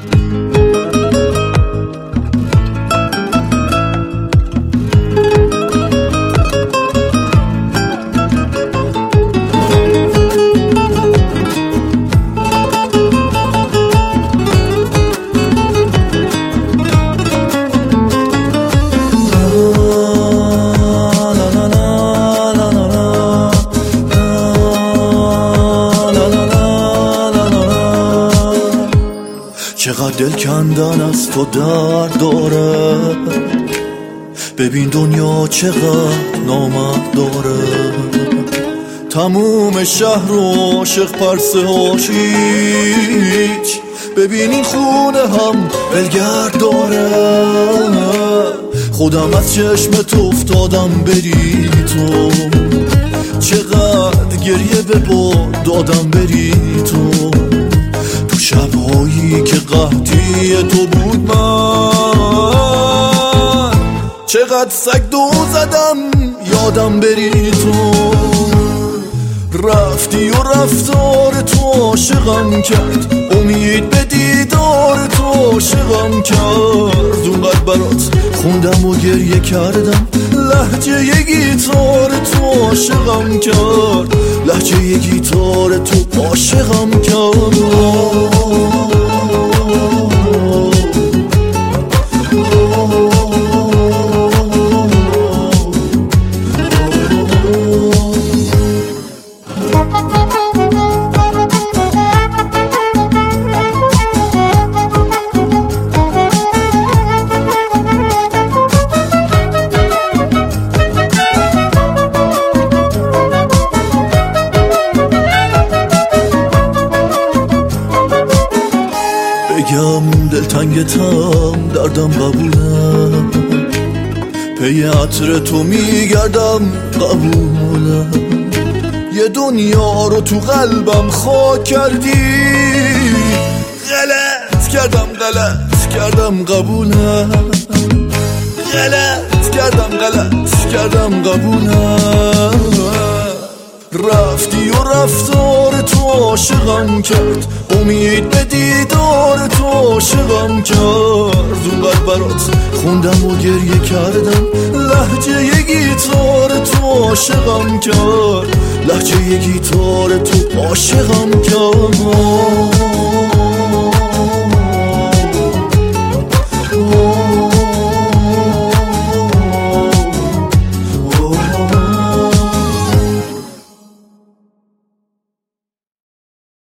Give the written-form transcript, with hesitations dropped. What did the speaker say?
چقدر دل کندن از تو درد داره، ببین دنیا چقدر نامرد داره. تموم شهر و عاشق پرسه هاشیچ، ببین این خونه هم ولگرد داره. خودم از چشم تو افتادم بری تو، چقدر گریه به باد دادم بری تو. تو شبهایی که قحطی تو بود من چقدر سگ دو زدم یادم بری تو. رفتی و رفتار تو عاشقم کرد، امید به دیدار تو عاشقم کرد. اونقدر برات خوندم و گریه کردم، لهجه یه گیتار تو عاشقم کرد، لهجه یه گیتار تو عاشقم کرد. بگم دلتنگتم دردم قبوله، پی عطر تو میگردم قبوله. یه دنیا رو تو قلبم خاک کردی، غلط کردم قبوله. غلط کردم قبوله. رفتی و رفتار تو عاشقم کرد، امید به دیدار تو عاشقم کرد. اونقدر برات خوندم و گریه کردم، لهجه یه گیتار تو عاشقم کرد، لهجه یه گیتار تو عاشقم کرد.